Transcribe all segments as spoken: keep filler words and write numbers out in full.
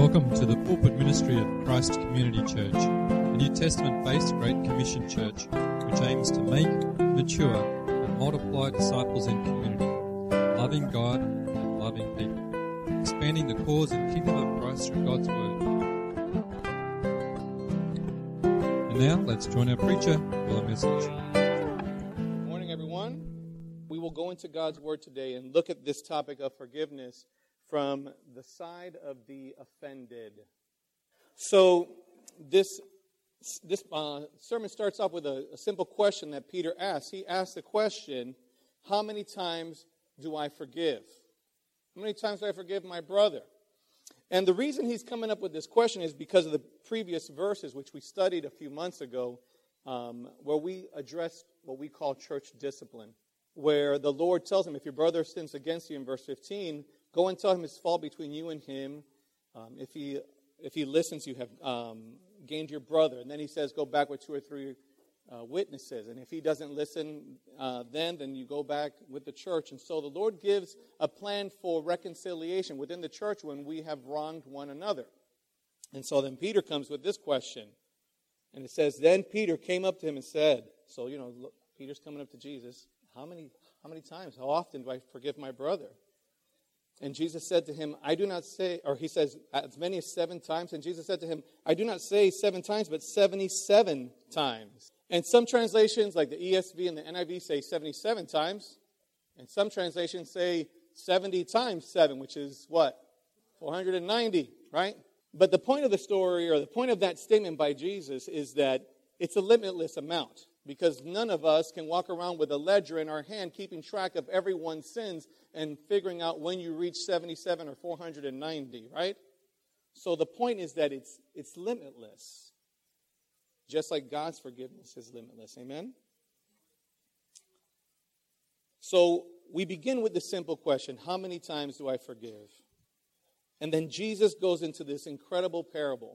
Welcome to the pulpit ministry of Christ Community Church, a New Testament-based Great Commission church which aims to make, mature, and multiply disciples in community, loving God and loving people, expanding the cause and kingdom of Christ through God's Word. And now, let's join our preacher for the message. Good morning, everyone. We will go into God's Word today and look at this topic of forgiveness from the side of the offended. So this this uh, sermon starts off with a, a simple question that Peter asks. He asks the question, how many times do I forgive? How many times do I forgive my brother? And the reason he's coming up with this question is because of the previous verses, which we studied a few months ago, um, where we addressed what we call church discipline, where the Lord tells him, if your brother sins against you in verse fifteen, go and tell him his fault between you and him. Um, if he if he listens, you have um, gained your brother. And then he says, go back with two or three uh, witnesses. And if he doesn't listen uh, then, then you go back with the church. And so the Lord gives a plan for reconciliation within the church when we have wronged one another. And so then Peter comes with this question. And it says, then Peter came up to him and said, so, you know, look, Peter's coming up to Jesus. How many, how many times, how often do I forgive my brother? And Jesus said to him, I do not say, or he says, as many as seven times. And Jesus said to him, I do not say seven times, but seventy-seven times. And some translations, like the E S V and the N I V, say seventy-seven times. And some translations say seventy times seven, which is what? four hundred ninety, right? But the point of the story, or the point of that statement by Jesus, is that it's a limitless amount. Because none of us can walk around with a ledger in our hand keeping track of everyone's sins and figuring out when you reach seventy-seven or four hundred ninety, right? So the point is that it's it's limitless. Just like God's forgiveness is limitless. Amen? So we begin with the simple question, how many times do I forgive? And then Jesus goes into this incredible parable.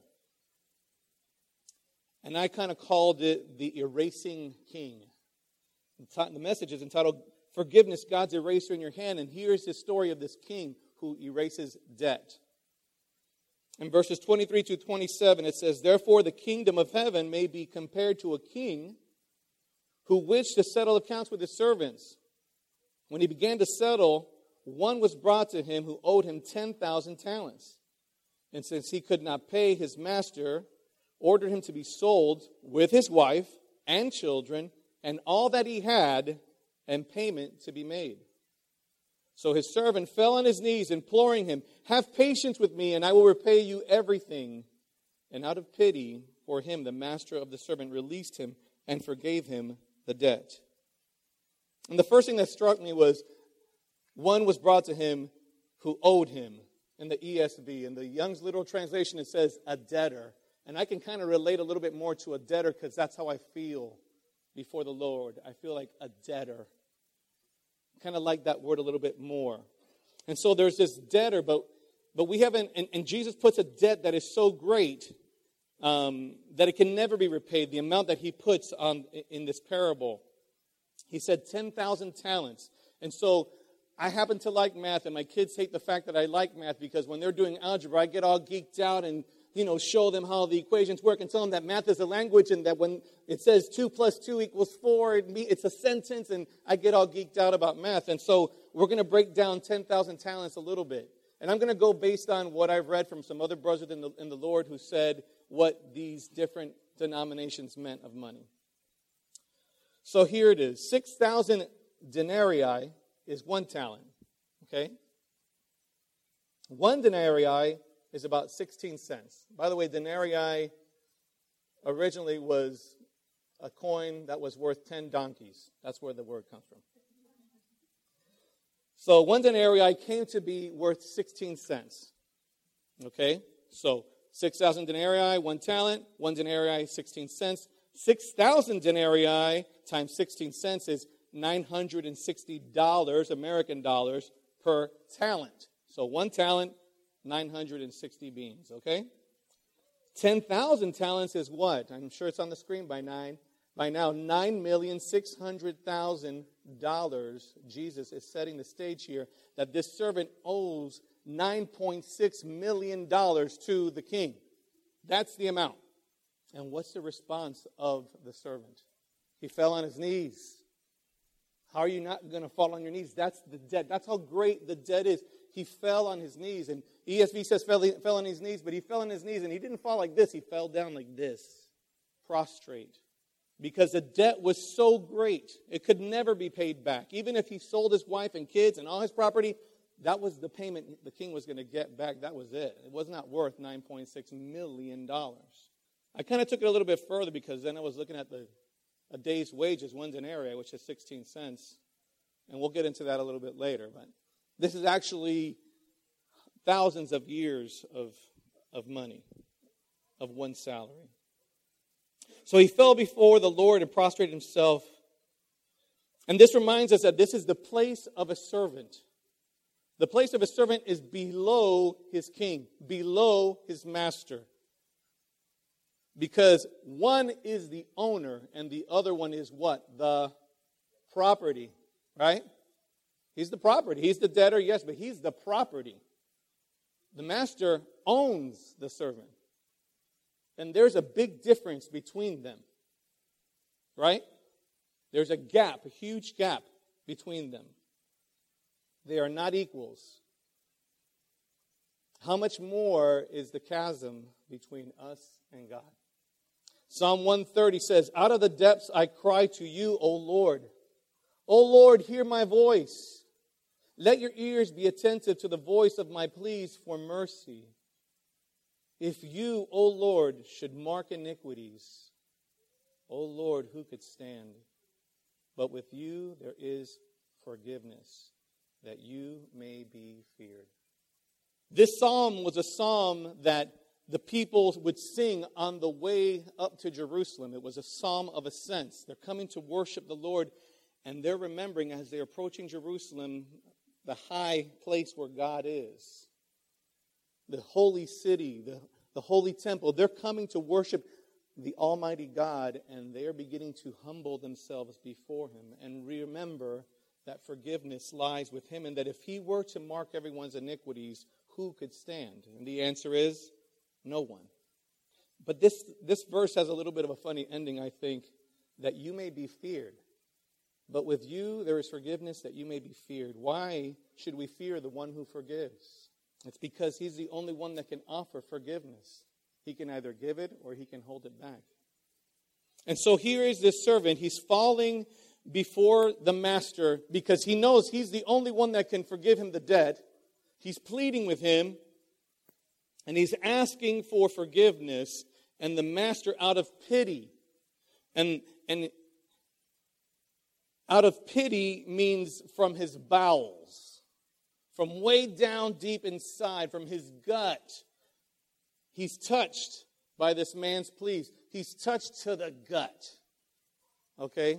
And I kind of called it the erasing king. The message is entitled, Forgiveness, God's Eraser in Your Hand. And here's the story of this king who erases debt. In verses twenty-three to twenty-seven, it says, therefore the kingdom of heaven may be compared to a king who wished to settle accounts with his servants. When he began to settle, one was brought to him who owed him ten thousand talents. And since he could not pay, his master ordered him to be sold with his wife and children and all that he had, and payment to be made. So his servant fell on his knees, imploring him, have patience with me, and I will repay you everything. And out of pity for him, the master of the servant released him and forgave him the debt. And the first thing that struck me was, one was brought to him who owed him, in the E S V. In the Young's Literal Translation, it says a debtor. And I can kind of relate a little bit more to a debtor because that's how I feel before the Lord. I feel like a debtor. Kind of like that word a little bit more. And so there's this debtor, but but we haven't, and, and Jesus puts a debt that is so great um, that it can never be repaid, the amount that he puts on in this parable. He said ten thousand talents. And so I happen to like math, and my kids hate the fact that I like math because when they're doing algebra, I get all geeked out and you know, show them how the equations work and tell them that math is a language and that when it says two plus two equals four, it's a sentence, and I get all geeked out about math. And so we're going to break down ten thousand talents a little bit. And I'm going to go based on what I've read from some other brothers in the, in the Lord who said what these different denominations meant of money. So here it is. six thousand denarii is one talent. Okay? One denarii is about sixteen cents. By the way, denarii originally was a coin that was worth ten donkeys. That's where the word comes from. So one denarii came to be worth sixteen cents. Okay? So six thousand denarii, one talent, one denarii, sixteen cents. six thousand denarii times sixteen cents is nine hundred sixty dollars, American dollars, per talent. So one talent, nine hundred sixty beans, okay? ten thousand talents is what? I'm sure it's on the screen by nine. By now, nine million six hundred thousand dollars. Jesus is setting the stage here that this servant owes nine point six million dollars to the king. That's the amount. And what's the response of the servant? He fell on his knees. How are you not going to fall on your knees? That's the debt. That's how great the debt is. He fell on his knees. And E S V says fell, fell on his knees, but he fell on his knees and he didn't fall like this. He fell down like this, prostrate. Because the debt was so great, it could never be paid back. Even if he sold his wife and kids and all his property, that was the payment the king was going to get back. That was it. It was not worth nine point six million dollars. I kind of took it a little bit further because then I was looking at the a day's wages, one denarius, which is sixteen cents. And we'll get into that a little bit later. But this is actually thousands of years of, of money, of one salary. So he fell before the Lord and prostrated himself. And this reminds us that this is the place of a servant. The place of a servant is below his king, below his master. Because one is the owner and the other one is what? The property, right? He's the property. He's the debtor, yes, but he's the property. The master owns the servant. And there's a big difference between them, right? There's a gap, a huge gap between them. They are not equals. How much more is the chasm between us and God? Psalm one thirty says, out of the depths I cry to you, O Lord. O Lord, hear my voice. Let your ears be attentive to the voice of my pleas for mercy. If you, O Lord, should mark iniquities, O Lord, who could stand? But with you there is forgiveness, that you may be feared. This psalm was a psalm that the people would sing on the way up to Jerusalem. It was a psalm of ascents. They're coming to worship the Lord, and they're remembering as they're approaching Jerusalem, the high place where God is. The holy city, the, the holy temple. They're coming to worship the Almighty God, and they're beginning to humble themselves before Him and remember that forgiveness lies with Him, and that if He were to mark everyone's iniquities, who could stand? And the answer is no one. But this, this verse has a little bit of a funny ending, I think, that you may be feared. But with you there is forgiveness, that you may be feared. Why should we fear the one who forgives? It's because He's the only one that can offer forgiveness. He can either give it or He can hold it back. And so here is this servant. He's falling before the master because he knows he's the only one that can forgive him the debt. He's pleading with him and he's asking for forgiveness, and the master, out of pity, and and out of pity means from his bowels, from way down deep inside, from his gut, he's touched by this man's pleas. He's touched to the gut. Okay?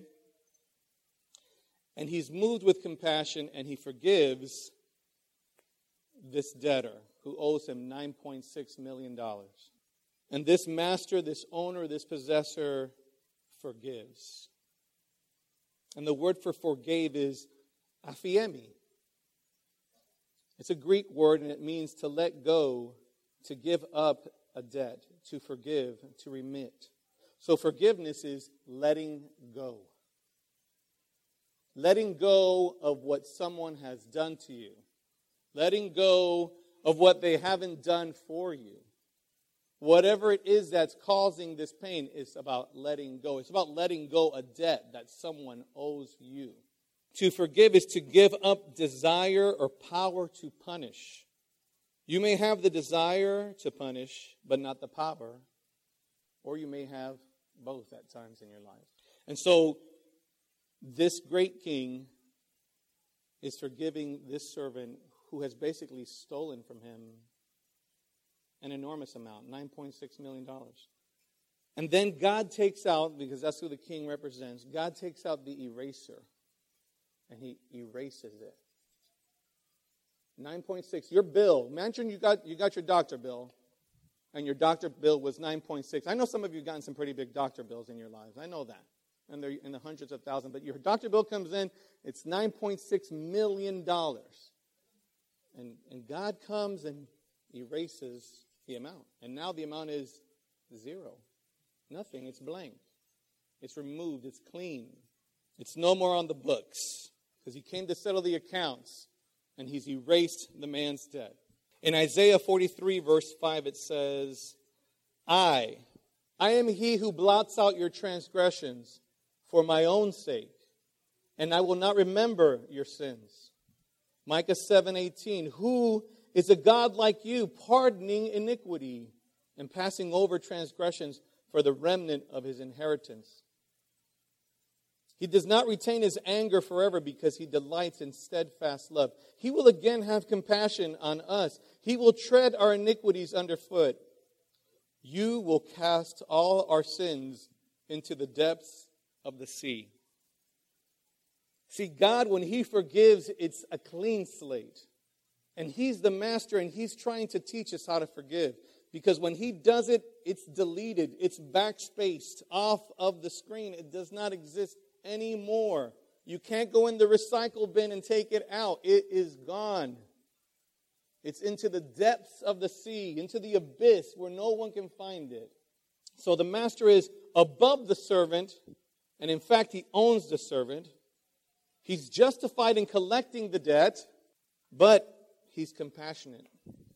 And he's moved with compassion, and he forgives this debtor who owes him nine point six million dollars. And this master, this owner, this possessor forgives. And the word for forgave is aphiemi. It's a Greek word, and it means to let go, to give up a debt, to forgive, to remit. So forgiveness is letting go. Letting go of what someone has done to you. Letting go of what they haven't done for you. Whatever it is that's causing this pain, it's about letting go. It's about letting go a debt that someone owes you. To forgive is to give up desire or power to punish. You may have the desire to punish, but not the power. Or you may have both at times in your life. And so, this great king is forgiving this servant who has basically stolen from him an enormous amount, nine point six million dollars. And then God takes out, because that's who the king represents, God takes out the eraser and He erases it. nine point six. Your bill, imagine you got, you got your doctor bill, and your doctor bill was nine point six. I know some of you have gotten some pretty big doctor bills in your lives. I know that. And they're in the hundreds of thousands. But your doctor bill comes in, it's nine point six million dollars. And, and God comes and erases the amount. And now the amount is zero. Nothing. It's blank. It's removed. It's clean. It's no more on the books. Because he came to settle the accounts. And he's erased the man's debt. In Isaiah forty-three, verse five, it says, I, I am he who blots out your transgressions for my own sake, and I will not remember your sins. Micah seven eighteen, who is a God like you, pardoning iniquity and passing over transgressions for the remnant of his inheritance? He does not retain his anger forever because he delights in steadfast love. He will again have compassion on us. He will tread our iniquities underfoot. You will cast all our sins into the depths of the sea. See, God, when he forgives, it's a clean slate. And he's the master, and he's trying to teach us how to forgive. Because when he does it, it's deleted. It's backspaced off of the screen. It does not exist anymore. You can't go in the recycle bin and take it out. It is gone. It's into the depths of the sea, into the abyss where no one can find it. So the master is above the servant, and in fact, he owns the servant. He's justified in collecting the debt, but he's compassionate.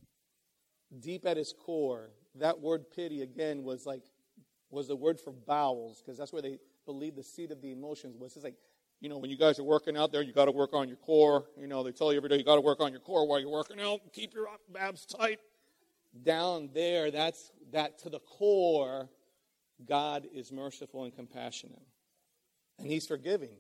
Deep at his core, that word pity, again, was like was the word for bowels, because that's where they believe the seat of the emotions was. It's like, you know, when you guys are working out there, you got to work on your core. You know, they tell you every day you got to work on your core while you're working out. Keep your abs tight. Down there, that's that to the core, God is merciful and compassionate. And he's forgiving.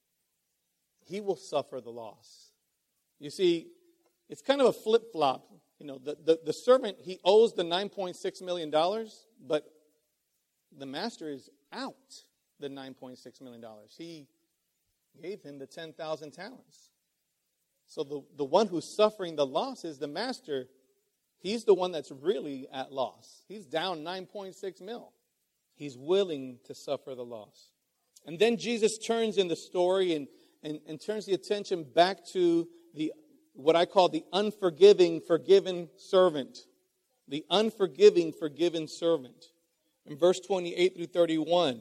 He will suffer the loss. You see, it's kind of a flip-flop. You know, the, the, the servant, he owes the nine point six million dollars, but the master is out the nine point six million dollars. He gave him the ten thousand talents. So the, the one who's suffering the loss is the master. He's the one that's really at loss. He's down nine point six mil. He's willing to suffer the loss. And then Jesus turns in the story and, and, and turns the attention back to the what I call the unforgiving, forgiven servant. The unforgiving, forgiven servant. In verse twenty-eight through thirty-one.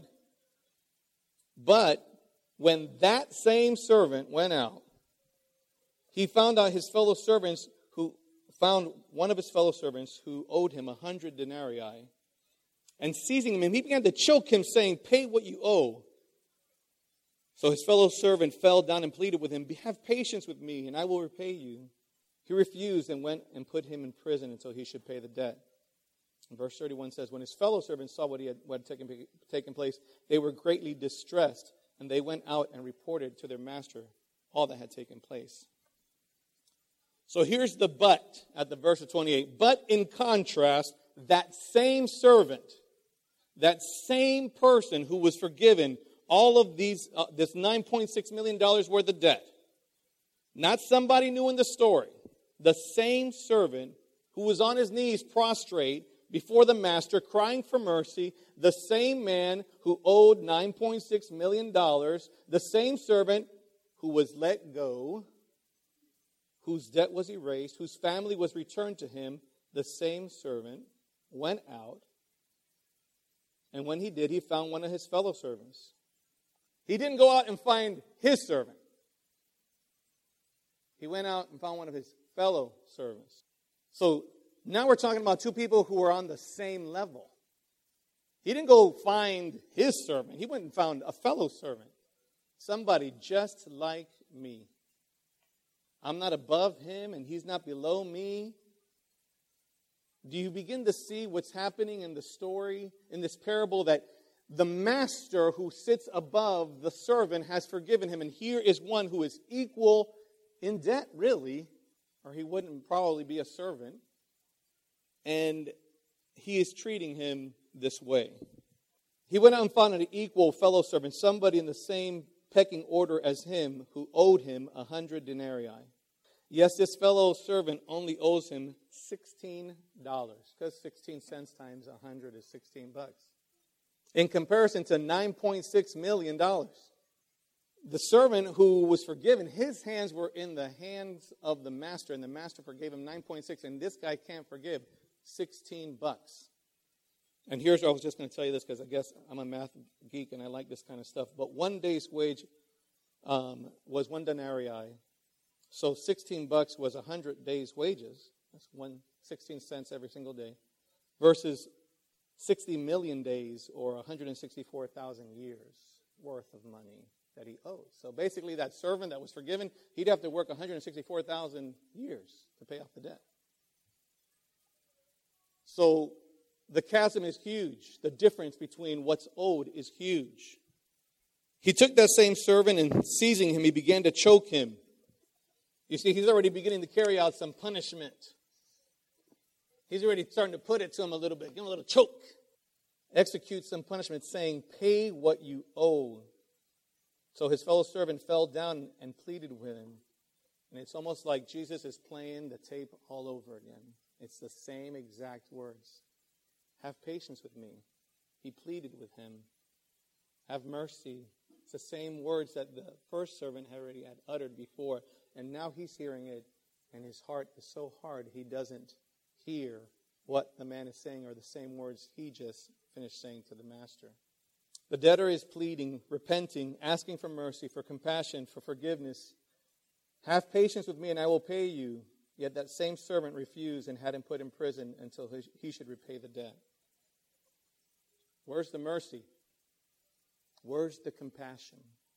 But when that same servant went out, he found out his fellow servants who found one of his fellow servants who owed him a hundred denarii. And seizing him, he began to choke him, saying, "Pay what you owe." So his fellow servant fell down and pleaded with him, "Have patience with me, and I will repay you." He refused and went and put him in prison until he should pay the debt. And verse thirty-one says, when his fellow servants saw what, he had, what had taken, taken place, they were greatly distressed, and they went out and reported to their master all that had taken place. So here's the but at the verse of twenty-eight. But in contrast, that same servant, that same person who was forgiven all of these, uh, this nine point six million dollars worth of debt, not somebody new in the story, the same servant who was on his knees prostrate before the master crying for mercy, the same man who owed nine point six million dollars, the same servant who was let go, whose debt was erased, whose family was returned to him, the same servant went out, and when he did, he found one of his fellow servants. He didn't go out and find his servant. He went out and found one of his fellow servants. So now we're talking about two people who are on the same level. He didn't go find his servant. He went and found a fellow servant. Somebody just like me. I'm not above him and he's not below me. Do you begin to see what's happening in the story, in this parable, that the master who sits above the servant has forgiven him? And here is one who is equal in debt, really, or he wouldn't probably be a servant. And he is treating him this way. He went out and found an equal fellow servant, somebody in the same pecking order as him, who owed him a hundred denarii. Yes, this fellow servant only owes him sixteen dollars, because sixteen cents times a hundred is sixteen bucks. In comparison to nine point six million dollars. the servant who was forgiven, his hands were in the hands of the master, and the master forgave him nine point six, and this guy can't forgive sixteen bucks. And here's where I was just going to tell you this, because I guess I'm a math geek and I like this kind of stuff. But one day's wage um, was one denarii. So sixteen bucks was one hundred days' wages. That's one, sixteen cents every single day. Versus sixty million days, or one hundred sixty-four thousand years worth of money that he owed. So basically that servant that was forgiven, he'd have to work one hundred sixty-four thousand years to pay off the debt. So the chasm is huge. The difference between what's owed is huge. He took that same servant, and seizing him, he began to choke him. You see, he's already beginning to carry out some punishment. He's already starting to put it to him a little bit. Give him a little choke. Execute some punishment, saying, pay what you owe. So his fellow servant fell down and pleaded with him. And it's almost like Jesus is playing the tape all over again. It's the same exact words. Have patience with me. He pleaded with him. Have mercy. It's the same words that the first servant had already had uttered before. And now he's hearing it, and his heart is so hard he doesn't hear what the man is saying, or the same words he just finished saying to the master. The debtor is pleading, repenting, asking for mercy, for compassion, for forgiveness. Have patience with me, and I will pay you. Yet that same servant refused and had him put in prison until he should repay the debt. Where's the mercy? Where's the compassion?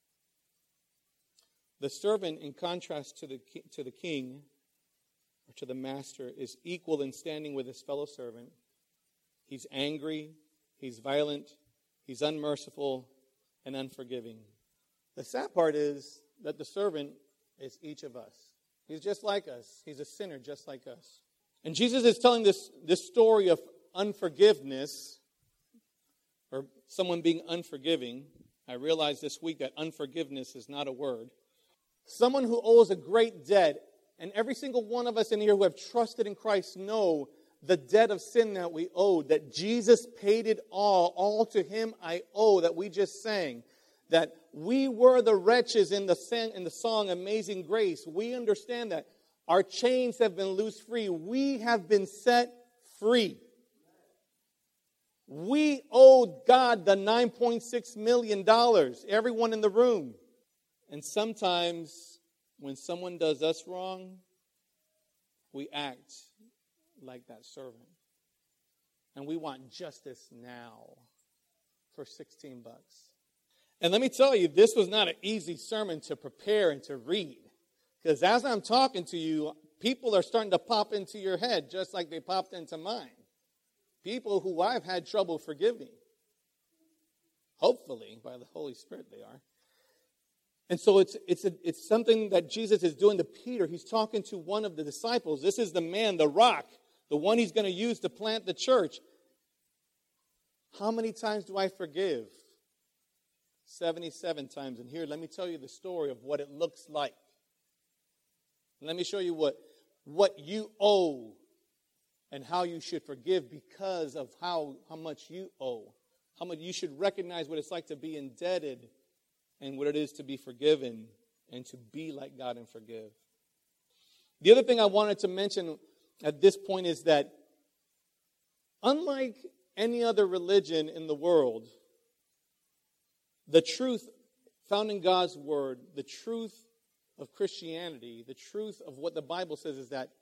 The servant, in contrast to the to the king, or to the master, is equal in standing with his fellow servant. He's angry, he's violent, he's unmerciful, and unforgiving. The sad part is that the servant is each of us. He's just like us. He's a sinner just like us. And Jesus is telling this, this story of unforgiveness, or someone being unforgiving. I realized this week that unforgiveness is not a word. Someone who owes a great debt, and every single one of us in here who have trusted in Christ know the debt of sin that we owed, that Jesus paid it all. All to him I owe, that we just sang. That we were the wretches in the, sang, in the song Amazing Grace. We understand that. Our chains have been loosed free. We have been set free. We owed God the nine point six million dollars, everyone in the room. And sometimes when someone does us wrong, we act like that servant. And we want justice now for sixteen bucks. And let me tell you, this was not an easy sermon to prepare and to read. Because as I'm talking to you, people are starting to pop into your head just like they popped into mine. People who I've had trouble forgiving. Hopefully, by the Holy Spirit they are. And so it's it's a, it's something that Jesus is doing to Peter. He's talking to one of the disciples. This is the man, the rock, the one he's going to use to plant the church. How many times do I forgive? seventy-seven times. And here, let me tell you the story of what it looks like. Let me show you what, what you owe and how you should forgive because of how, how much you owe. How much you should recognize what it's like to be indebted and what it is to be forgiven and to be like God and forgive. The other thing I wanted to mention at this point is that unlike any other religion in the world, the truth found in God's Word, the truth of Christianity, the truth of what the Bible says is that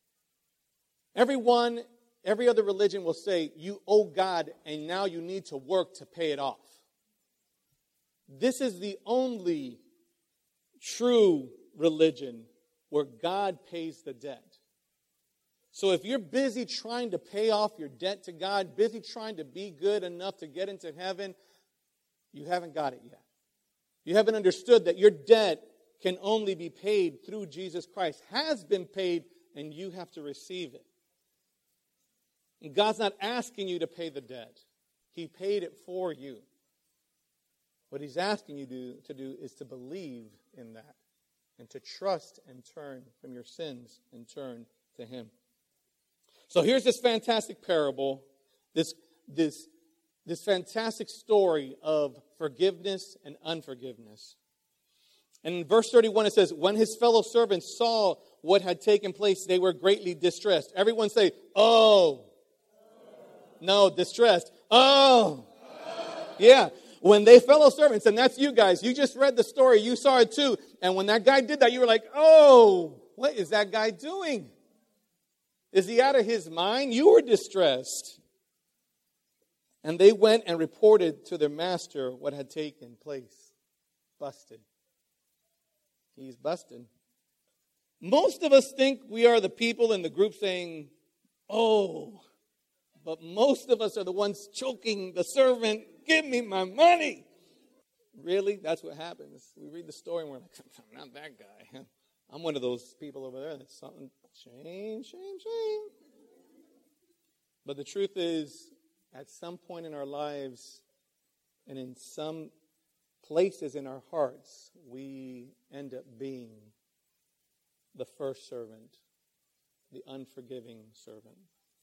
everyone, every other religion will say, you owe God and now you need to work to pay it off. This is the only true religion where God pays the debt. So if you're busy trying to pay off your debt to God, busy trying to be good enough to get into heaven, you haven't got it yet. You haven't understood that your debt can only be paid through Jesus Christ, has been paid, and you have to receive it. And God's not asking you to pay the debt. He paid it for you. What He's asking you to, to do is to believe in that and to trust and turn from your sins and turn to Him. So here's this fantastic parable, this, this, this fantastic story of forgiveness and unforgiveness. And in verse thirty-one it says, when his fellow servants saw what had taken place, they were greatly distressed. Everyone say, oh. No, distressed. Oh. Yeah. When they fellow servants, and that's you guys, you just read the story, you saw it too. And when that guy did that, you were like, oh, what is that guy doing? Is he out of his mind? You were distressed. And they went and reported to their master what had taken place. Busted. He's busted. Most of us think we are the people in the group saying, oh, but most of us are the ones choking the servant, give me my money. Really? That's what happens. We read the story and we're like, I'm not that guy. I'm one of those people over there that's something, shame, shame, shame. But the truth is, at some point in our lives and in some places in our hearts, we end up being the first servant, the unforgiving servant.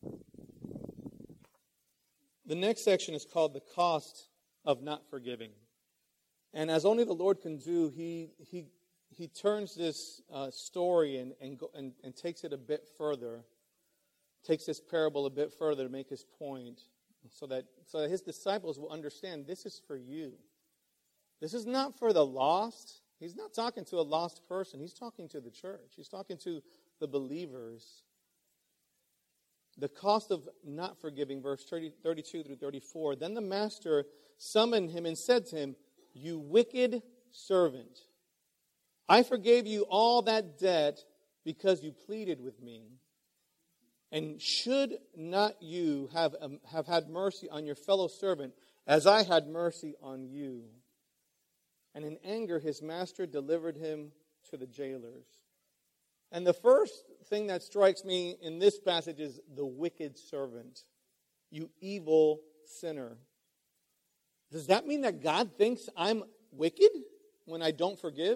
The next section is called the cost of not forgiving. And as only the Lord can do, he he he turns this uh, story and and, go, and and takes it a bit further, takes this parable a bit further to make his point, so that so that his disciples will understand this is for you. This is not for the lost. He's not talking to a lost person. He's talking to the church. He's talking to the believers. The cost of not forgiving, verse thirty, thirty-two through thirty-four. Then the master summoned him and said to him, you wicked servant, I forgave you all that debt because you pleaded with me. And should not you have, um, have had mercy on your fellow servant as I had mercy on you? And in anger his master delivered him to the jailers. And the first thing that strikes me in this passage is the wicked servant. You evil sinner. Does that mean that God thinks I'm wicked when I don't forgive?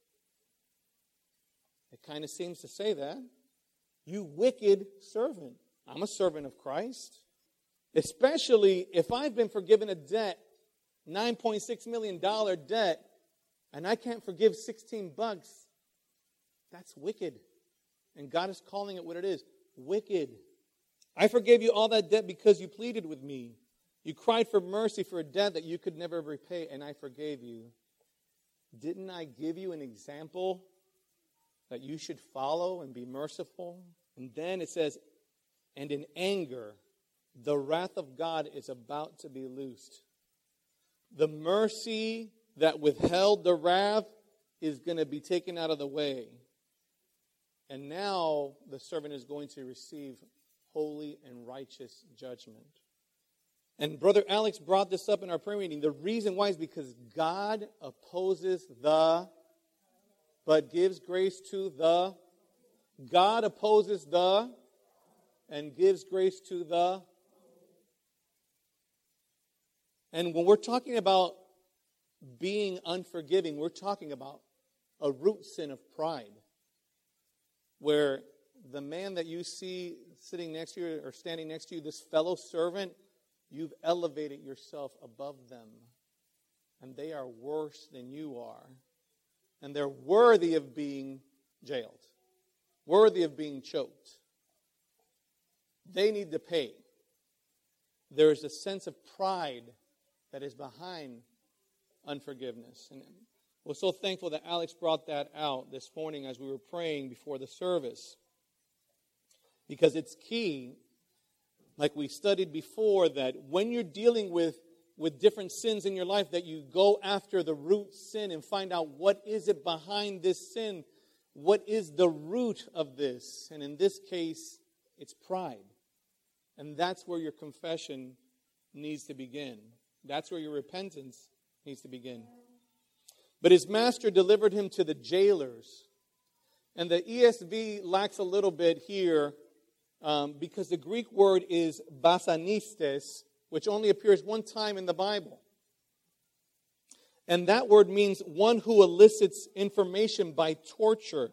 It kind of seems to say that. You wicked servant. I'm a servant of Christ. Especially if I've been forgiven a debt, nine point six million dollars debt, and I can't forgive sixteen bucks. That's wicked. And God is calling it what it is. Wicked. I forgave you all that debt because you pleaded with me. You cried for mercy for a debt that you could never repay, and I forgave you. Didn't I give you an example that you should follow and be merciful? And then it says, and in anger, the wrath of God is about to be loosed. The mercy that withheld the wrath is going to be taken out of the way. And now the servant is going to receive holy and righteous judgment. And Brother Alex brought this up in our prayer meeting. The reason why is because God opposes the, but gives grace to the. God opposes the, and gives grace to the. And when we're talking about being unforgiving, we're talking about a root sin of pride. Where the man that you see sitting next to you or standing next to you, this fellow servant, you've elevated yourself above them. And they are worse than you are. And they're worthy of being jailed. Worthy of being choked. They need to pay. There's a sense of pride that is behind unforgiveness. And we're so thankful that Alex brought that out this morning as we were praying before the service. Because it's key, like we studied before, that when you're dealing with, with different sins in your life, that you go after the root sin and find out what is it behind this sin. What is the root of this? And in this case, it's pride. And that's where your confession needs to begin. That's where your repentance needs to begin. But his master delivered him to the jailers. And the E S V lacks a little bit here um, because the Greek word is basanistes, which only appears one time in the Bible. And that word means one who elicits information by torture.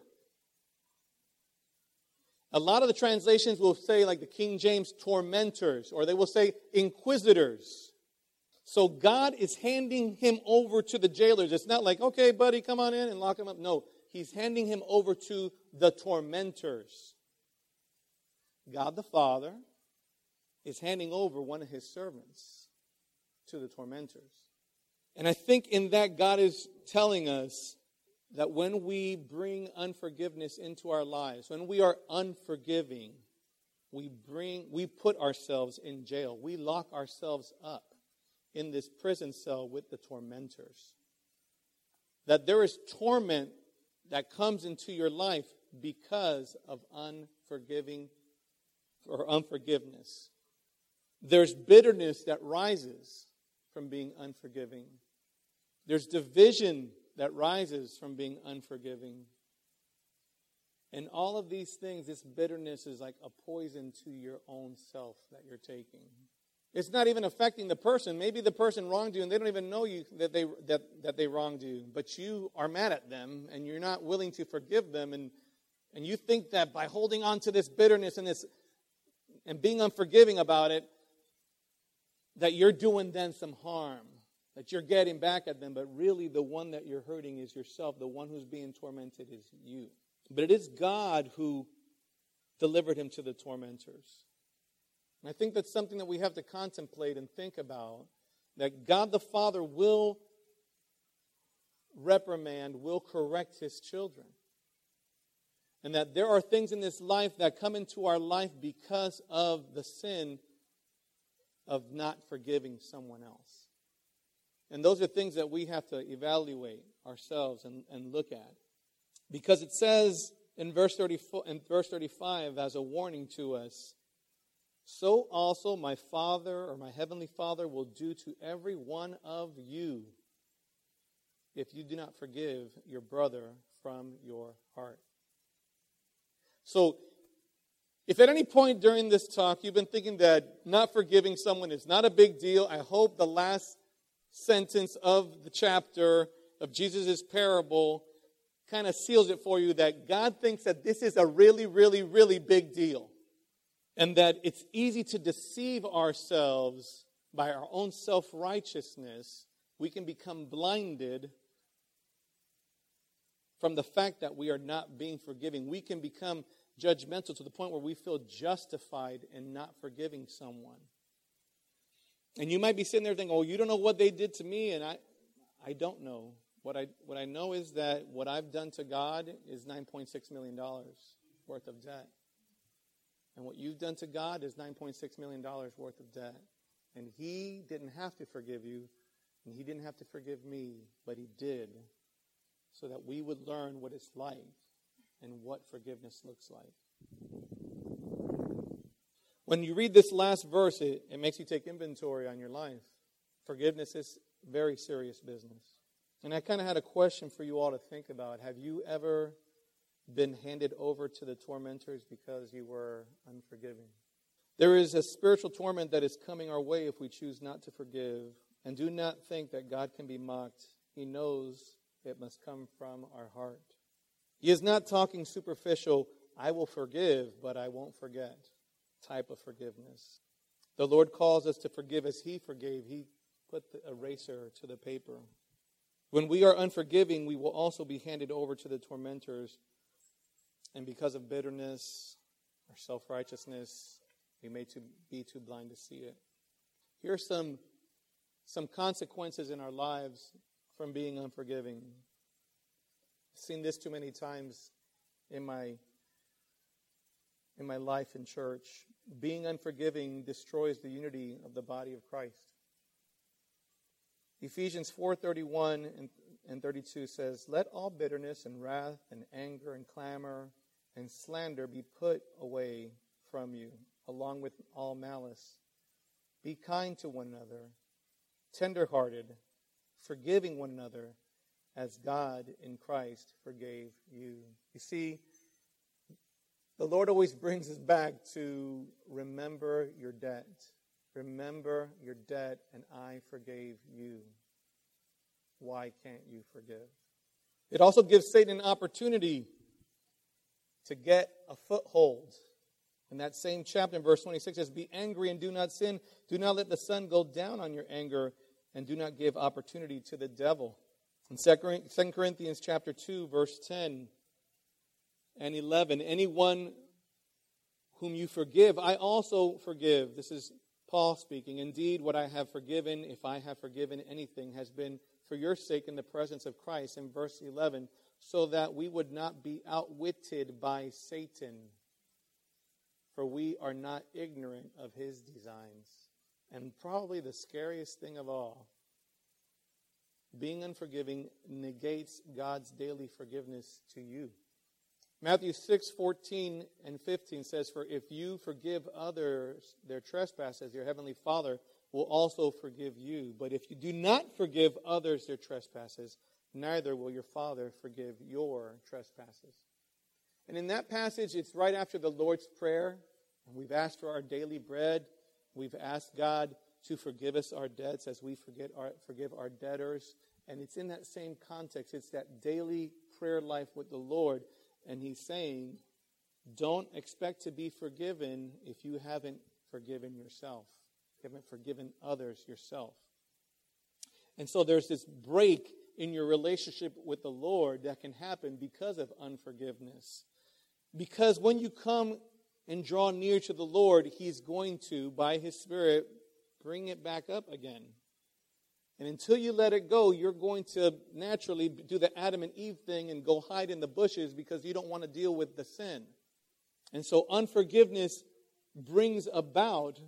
A lot of the translations will say, like the King James, tormentors, or they will say inquisitors. So God is handing him over to the jailers. It's not like, okay, buddy, come on in and lock him up. No, he's handing him over to the tormentors. God the Father is handing over one of his servants to the tormentors. And I think in that God is telling us that when we bring unforgiveness into our lives, when we are unforgiving, we bring, we put ourselves in jail. We lock ourselves up in this prison cell with the tormentors. That there is torment that comes into your life because of unforgiving or unforgiveness. There's bitterness that rises from being unforgiving. There's division that rises from being unforgiving. And all of these things, this bitterness is like a poison to your own self that you're taking. It's not even affecting the person. Maybe the person wronged you and they don't even know you that they that, that they wronged you. But you are mad at them and you're not willing to forgive them. And, and you think that by holding on to this bitterness and this and being unforgiving about it, that you're doing them some harm. That you're getting back at them. But really the one that you're hurting is yourself. The one who's being tormented is you. But it is God who delivered him to the tormentors. And I think that's something that we have to contemplate and think about, that God the Father will reprimand, will correct his children. And that there are things in this life that come into our life because of the sin of not forgiving someone else. And those are things that we have to evaluate ourselves and, and look at. Because it says in verse thirty-four, in verse thirty-five as a warning to us, so also my Father or my Heavenly Father will do to every one of you if you do not forgive your brother from your heart. So, if at any point during this talk you've been thinking that not forgiving someone is not a big deal, I hope the last sentence of the chapter of Jesus' parable kind of seals it for you, that God thinks that this is a really, really, really big deal. And that it's easy to deceive ourselves by our own self-righteousness. We can become blinded from the fact that we are not being forgiving. We can become judgmental to the point where we feel justified in not forgiving someone. And you might be sitting there thinking, oh, you don't know what they did to me. And I, I don't know. What I, what I know is that what I've done to God is nine point six million dollars worth of debt. And what you've done to God is nine point six million dollars worth of debt. And he didn't have to forgive you, and he didn't have to forgive me, but he did, so that we would learn what it's like and what forgiveness looks like. When you read this last verse, it, it makes you take inventory on your life. Forgiveness is very serious business. And I kind of had a question for you all to think about. Have you ever been handed over to the tormentors because you were unforgiving? There is a spiritual torment that is coming our way if we choose not to forgive. And do not think that God can be mocked. He knows it must come from our heart. He is not talking superficial, I will forgive, but I won't forget type of forgiveness. The Lord calls us to forgive as he forgave. He put the eraser to the paper. When we are unforgiving, we will also be handed over to the tormentors. And because of bitterness or self-righteousness, we may too, be too blind to see it. Here are some, some consequences in our lives from being unforgiving. I've seen this too many times in my, in my life in church. Being unforgiving destroys the unity of the body of Christ. Ephesians four thirty-one and, and thirty-two says, let all bitterness and wrath and anger and clamor and slander be put away from you, along with all malice. Be kind to one another, tender-hearted, forgiving one another, as God in Christ forgave you. You see, the Lord always brings us back to remember your debt. Remember your debt, and I forgave you. Why can't you forgive? It also gives Satan an opportunity to get a foothold. In that same chapter, in verse twenty-six, it says, be angry and do not sin. Do not let the sun go down on your anger, and do not give opportunity to the devil. In Second Corinthians chapter two, verse ten and eleven, anyone whom you forgive, I also forgive. This is Paul speaking. Indeed, what I have forgiven, if I have forgiven anything, has been for your sake in the presence of Christ. In verse eleven, so that we would not be outwitted by Satan, for we are not ignorant of his designs. And probably the scariest thing of all, being unforgiving negates God's daily forgiveness to you. Matthew six, fourteen and fifteen says, for if you forgive others their trespasses, your heavenly Father will also forgive you. But if you do not forgive others their trespasses, neither will your Father forgive your trespasses. And in that passage, it's right after the Lord's Prayer. And we've asked for our daily bread. We've asked God to forgive us our debts as we forget our, forgive our debtors. And it's in that same context. It's that daily prayer life with the Lord. And he's saying, don't expect to be forgiven if you haven't forgiven yourself. You haven't forgiven others yourself. And so there's this break in your relationship with the Lord that can happen because of unforgiveness. Because when you come and draw near to the Lord, he's going to, by his Spirit, bring it back up again. And until you let it go, you're going to naturally do the Adam and Eve thing and go hide in the bushes because you don't want to deal with the sin. And so unforgiveness brings about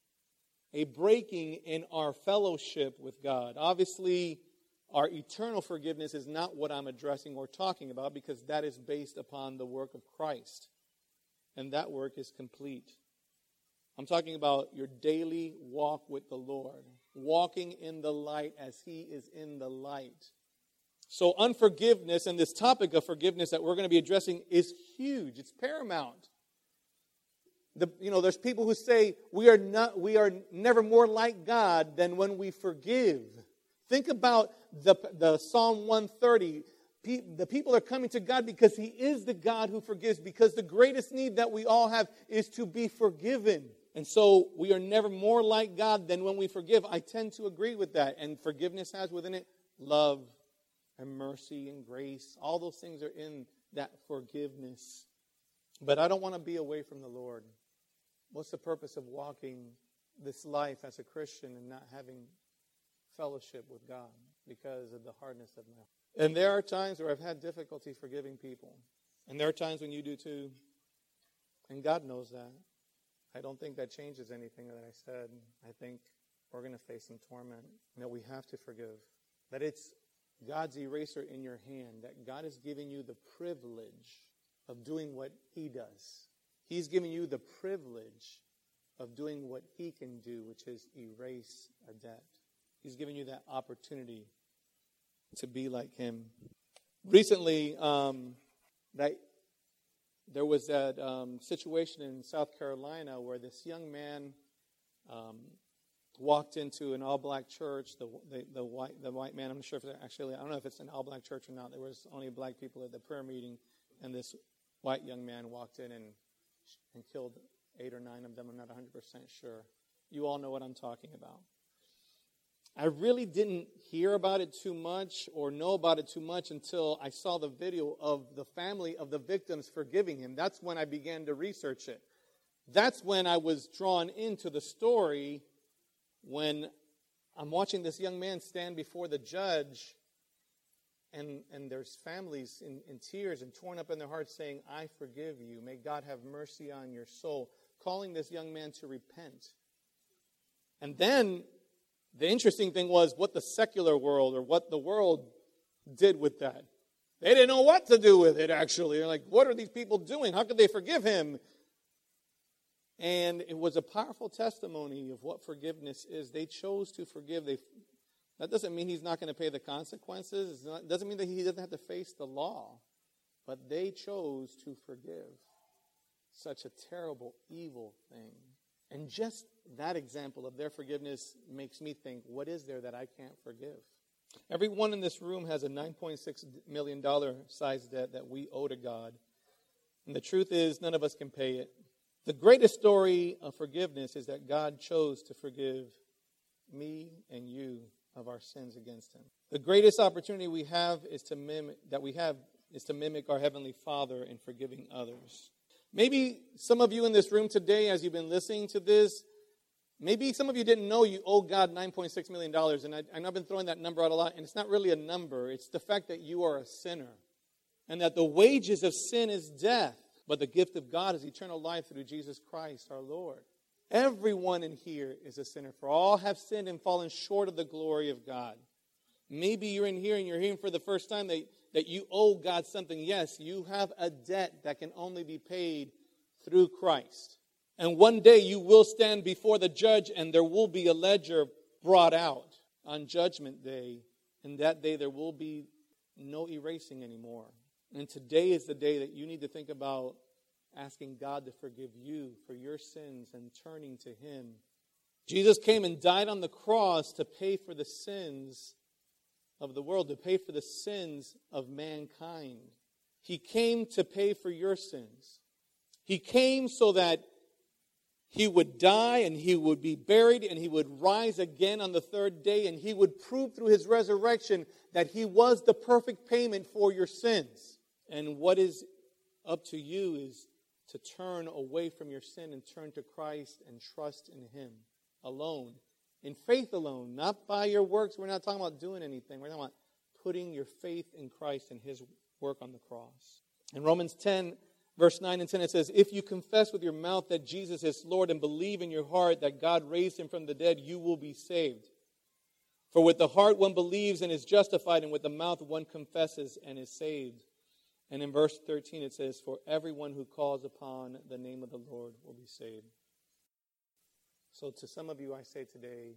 a breaking in our fellowship with God. Obviously, our eternal forgiveness is not what I'm addressing or talking about because that is based upon the work of Christ. And that work is complete. I'm talking about your daily walk with the Lord. Walking in the light as he is in the light. So unforgiveness and this topic of forgiveness that we're going to be addressing is huge. It's paramount. The, you know, there's people who say we are not, we are never more like God than when we forgive. Think about the, the Psalm one thirty. The people are coming to God because he is the God who forgives. Because the greatest need that we all have is to be forgiven. And so we are never more like God than when we forgive. I tend to agree with that. And forgiveness has within it love and mercy and grace. All those things are in that forgiveness. But I don't want to be away from the Lord. What's the purpose of walking this life as a Christian and not having fellowship with God because of the hardness of my heart? And there are times where I've had difficulty forgiving people. And there are times when you do too. And God knows that. I don't think that changes anything that I said. I think we're going to face some torment. That we have to forgive. That it's God's eraser in your hand. That God is giving you the privilege of doing what he does. He's giving you the privilege of doing what he can do, which is erase a debt. He's giving you that opportunity to be like him. Recently, um, that there was that um, situation in South Carolina where this young man um, walked into an all-black church. The, the the white the white man. I'm not sure if it's actually. I don't know if it's an all-black church or not. There was only black people at the prayer meeting, and this white young man walked in and and killed eight or nine of them. I'm not one hundred percent sure. You all know what I'm talking about. I really didn't hear about it too much or know about it too much until I saw the video of the family of the victims forgiving him. That's when I began to research it. That's when I was drawn into the story when I'm watching this young man stand before the judge and, and there's families in, in tears and torn up in their hearts saying, I forgive you. May God have mercy on your soul. Calling this young man to repent. And then the interesting thing was what the secular world or what the world did with that. They didn't know what to do with it, actually. They're like, what are these people doing? How could they forgive him? And it was a powerful testimony of what forgiveness is. They chose to forgive. They, that doesn't mean he's not going to pay the consequences. It doesn't mean that he doesn't have to face the law. But they chose to forgive such a terrible, evil thing. And just that example of their forgiveness makes me think, what is there that I can't forgive? Everyone in this room has a nine point six million dollars size debt that we owe to God. And the truth is, none of us can pay it. The greatest story of forgiveness is that God chose to forgive me and you of our sins against him. The greatest opportunity we have is to mimic that we have is to mimic our Heavenly Father in forgiving others. Maybe some of you in this room today, as you've been listening to this, maybe some of you didn't know you owe God nine point six million dollars, and I, and I've been throwing that number out a lot, and it's not really a number. It's the fact that you are a sinner, and that the wages of sin is death, but the gift of God is eternal life through Jesus Christ our Lord. Everyone in here is a sinner, for all have sinned and fallen short of the glory of God. Maybe you're in here and you're hearing for the first time that, that you owe God something. Yes, you have a debt that can only be paid through Christ. And one day you will stand before the judge and there will be a ledger brought out on Judgment Day. And that day there will be no erasing anymore. And today is the day that you need to think about asking God to forgive you for your sins and turning to him. Jesus came and died on the cross to pay for the sins of the world, to pay for the sins of mankind. He came to pay for your sins. He came so that he would die and he would be buried and he would rise again on the third day, and he would prove through his resurrection that he was the perfect payment for your sins. And what is up to you is to turn away from your sin and turn to Christ and trust in him alone, in faith alone, not by your works. We're not talking about doing anything. We're talking about putting your faith in Christ and his work on the cross. In Romans ten, verse nine and ten, it says, if you confess with your mouth that Jesus is Lord and believe in your heart that God raised him from the dead, you will be saved. For with the heart one believes and is justified, and with the mouth one confesses and is saved. And in verse thirteen it says, for everyone who calls upon the name of the Lord will be saved. So to some of you I say today,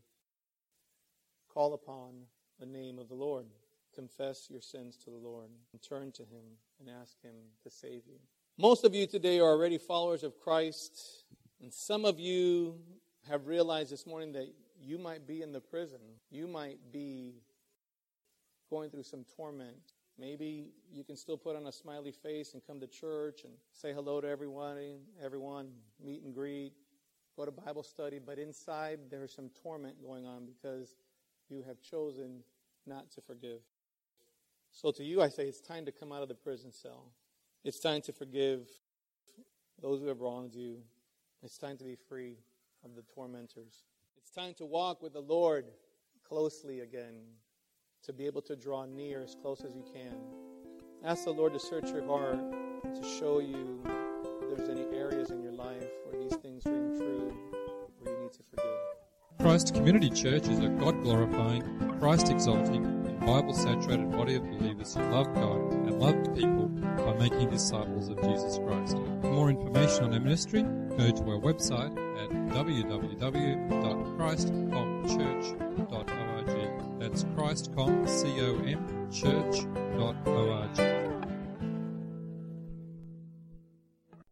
call upon the name of the Lord. Confess your sins to the Lord and turn to him and ask him to save you. Most of you today are already followers of Christ, and some of you have realized this morning that you might be in the prison. You might be going through some torment. Maybe you can still put on a smiley face and come to church and say hello to everyone, everyone, meet and greet, go to Bible study, but inside there's some torment going on because you have chosen not to forgive. So to you I say it's time to come out of the prison cell. It's time to forgive those who have wronged you. It's time to be free of the tormentors. It's time to walk with the Lord closely again, to be able to draw near as close as you can. Ask the Lord to search your heart, to show you if there's any areas in your life where these things ring true, where you need to forgive. Christ Community Church is a God-glorifying, Christ-exalting, and Bible-saturated body of believers who love God and love people by making disciples of Jesus Christ. For more information on our ministry, go to our website at w w w dot christ com church dot org. That's christcom, C O M, church dot org.